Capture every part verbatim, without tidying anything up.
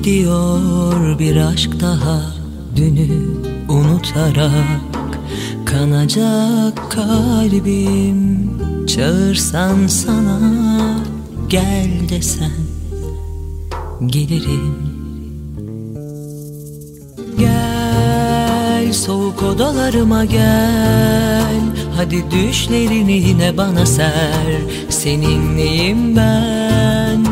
gidiyor bir aşk daha, dünü unutarak kanacak kalbim. Çağırsan sana gel desen gelirim. Gel soğuk odalarıma gel, hadi düşlerini yine bana ser. Seninleyim ben.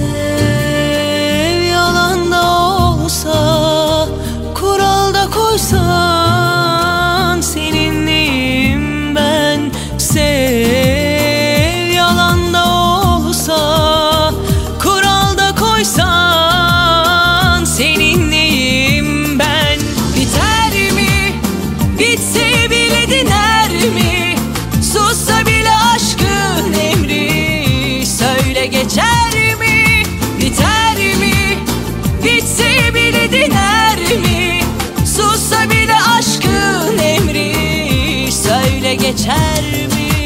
Sev yalan da olsa, kural da koysan, seninleyim ben. Sev yalan da olsa, kural da koysan, seninleyim ben. Biter mi? Bitse bile diner mi? Sussa bile aşkın emri, söyle geçer mi? Biter mi? Bitse bile diner mi? Sussa bile aşkın emri, söyle geçer mi?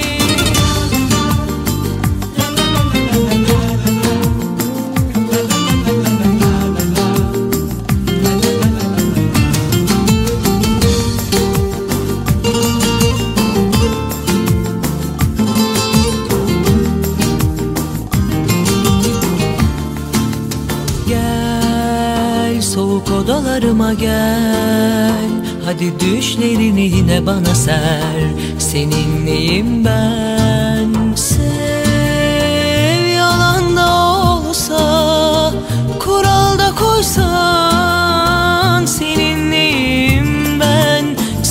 Gel soğuk odalarıma gel, hadi düşlerini yine bana ser. Seninleyim ben. Sev yalan da olsa, kural da koysan, seninleyim ben.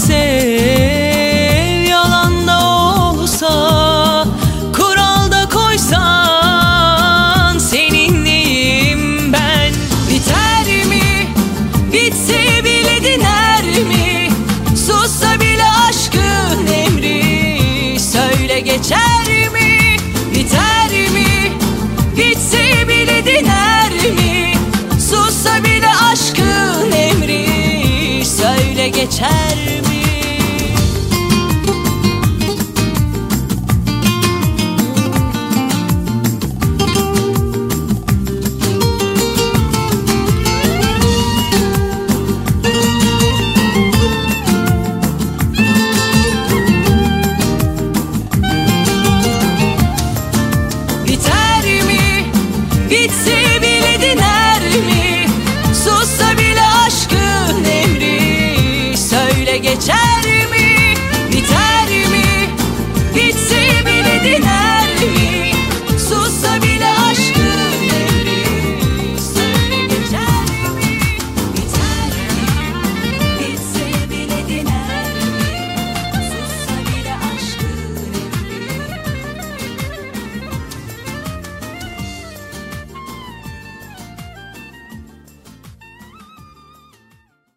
Sev yalan da olsa, kural da koysan, seninleyim ben. Biter mi? Bitse bile diner mi? Sussa bile aşkın emri, söyle geçer mi? Biter mi? Bitse bile diner mi? Sussa bile aşkın emri, söyle geçer mi? Biter mi? Bitse